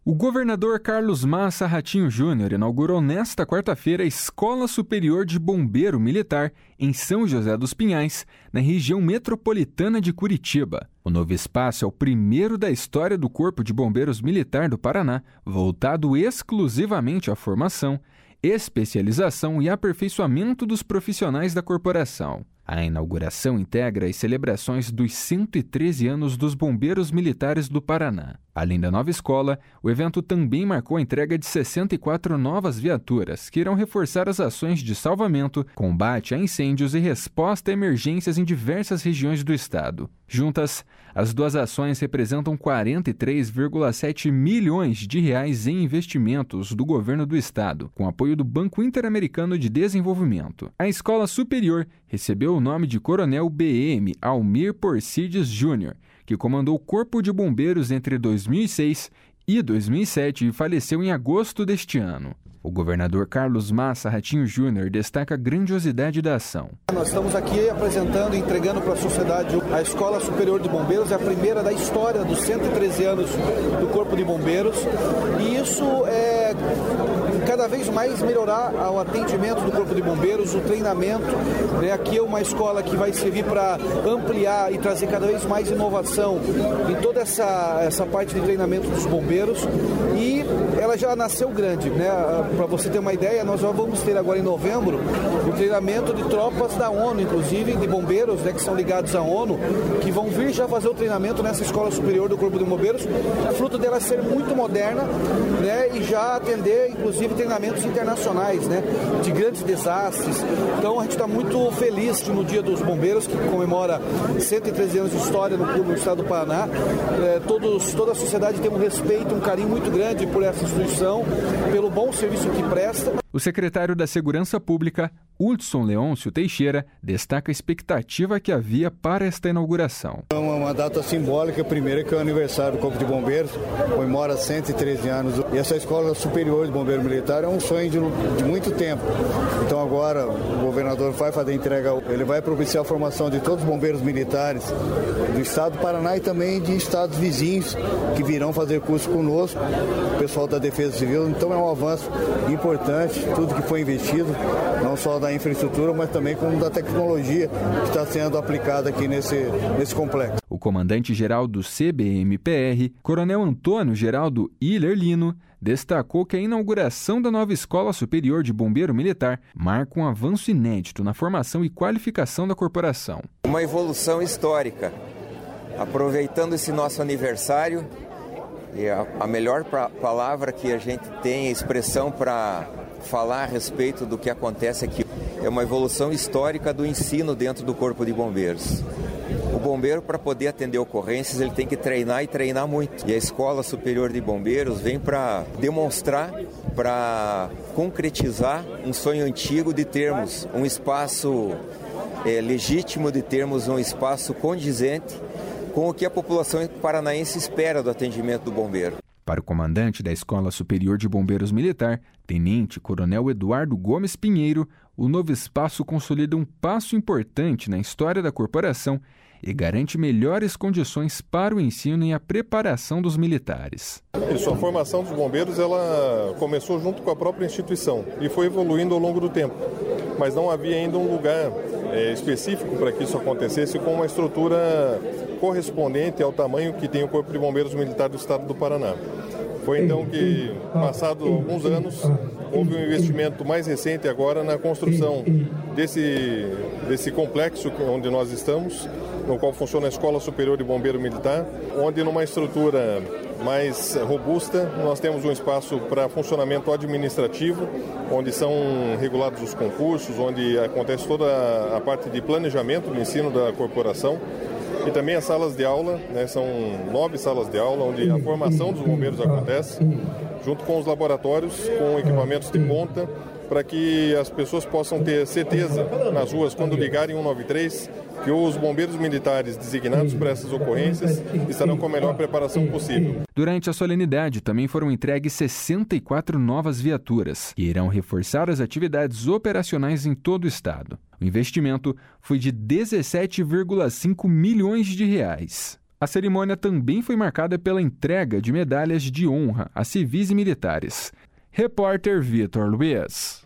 O governador Carlos Massa Ratinho Júnior inaugurou nesta quarta-feira a Escola Superior de Bombeiro Militar em São José dos Pinhais, na região metropolitana de Curitiba. O novo espaço é o primeiro da história do Corpo de Bombeiros Militar do Paraná, voltado exclusivamente à formação, especialização e aperfeiçoamento dos profissionais da corporação. A inauguração integra as celebrações dos 113 anos dos Bombeiros Militares do Paraná. Além da nova escola, o evento também marcou a entrega de 64 novas viaturas, que irão reforçar as ações de salvamento, combate a incêndios e resposta a emergências em diversas regiões do estado. Juntas, as duas ações representam 43,7 milhões de reais em investimentos do governo do estado, com apoio do Banco Interamericano de Desenvolvimento. A Escola Superior recebeu o nome de Coronel BM Almir Porcides Júnior, que comandou o Corpo de Bombeiros entre 2006 e 2007 e faleceu em agosto deste ano. O governador Carlos Massa Ratinho Júnior destaca a grandiosidade da ação. Nós estamos aqui apresentando e entregando para a sociedade a Escola Superior de Bombeiros, é a primeira da história dos 113 anos do Corpo de Bombeiros, e isso é cada vez mais melhorar o atendimento do Corpo de Bombeiros, o treinamento. Aqui é uma escola que vai servir para ampliar e trazer cada vez mais inovação em toda essa parte de treinamento dos bombeiros, e ela já nasceu grande, né? Para você ter uma ideia, nós já vamos ter agora em novembro o treinamento de tropas da ONU, inclusive de bombeiros, né, que são ligados à ONU, que vão vir já fazer o treinamento nessa Escola Superior do Corpo de Bombeiros, fruto dela ser muito moderna, né, e já atender, inclusive, treinamentos internacionais, né, de grandes desastres. Então a gente está muito feliz no Dia dos Bombeiros, que comemora 113 anos de história no estado do Paraná. Toda a sociedade tem um respeito, um carinho muito grande por essa instituição, pelo bom serviço que presta. O secretário da Segurança Pública, Hudson Leôncio Teixeira, destaca a expectativa que havia para esta inauguração. É uma data simbólica, primeiro que é o aniversário do Corpo de Bombeiros, comemora 113 anos. E essa Escola Superior de Bombeiro Militar é um sonho de muito tempo. Então agora o governador vai fazer a entrega, ele vai propiciar a formação de todos os bombeiros militares do estado do Paraná e também de estados vizinhos que virão fazer curso conosco, o pessoal da Defesa Civil. Então é um avanço importante, tudo que foi investido, não só da infraestrutura, mas também como da tecnologia que está sendo aplicada aqui nesse complexo. O comandante-geral do CBMPR, Coronel Antônio Geraldo Hiller Lino, destacou que a inauguração da nova Escola Superior de Bombeiro Militar marca um avanço inédito na formação e qualificação da corporação. Uma evolução histórica. Aproveitando esse nosso aniversário, e a melhor palavra que a gente tem, a expressão para falar a respeito do que acontece aqui, é uma evolução histórica do ensino dentro do Corpo de Bombeiros. O bombeiro, para poder atender ocorrências, ele tem que treinar e treinar muito. E a Escola Superior de Bombeiros vem para demonstrar, para concretizar um sonho antigo de termos um espaço legítimo, de termos um espaço condizente com o que a população paranaense espera do atendimento do bombeiro. Para o comandante da Escola Superior de Bombeiros Militar, Tenente Coronel Eduardo Gomes Pinheiro, o novo espaço consolida um passo importante na história da corporação e garante melhores condições para o ensino e a preparação dos militares. Isso, a formação dos bombeiros ela começou junto com a própria instituição e foi evoluindo ao longo do tempo, mas não havia ainda um lugar específico para que isso acontecesse com uma estrutura correspondente ao tamanho que tem o Corpo de Bombeiros Militar do Estado do Paraná. Foi então que, passado alguns anos, houve um investimento mais recente agora na construção desse complexo onde nós estamos, no qual funciona a Escola Superior de Bombeiro Militar, onde numa estrutura mais robusta nós temos um espaço para funcionamento administrativo, onde são regulados os concursos, onde acontece toda a parte de planejamento do ensino da corporação. E também as salas de aula, né, são 9 salas de aula, onde a formação dos bombeiros acontece, junto com os laboratórios, com equipamentos de ponta, para que as pessoas possam ter certeza nas ruas, quando ligarem 193, que os bombeiros militares designados para essas ocorrências estarão com a melhor preparação possível. Durante a solenidade, também foram entregues 64 novas viaturas, que irão reforçar as atividades operacionais em todo o estado. O investimento foi de 17,5 milhões de reais. A cerimônia também foi marcada pela entrega de medalhas de honra a civis e militares. Repórter Vitor Luiz.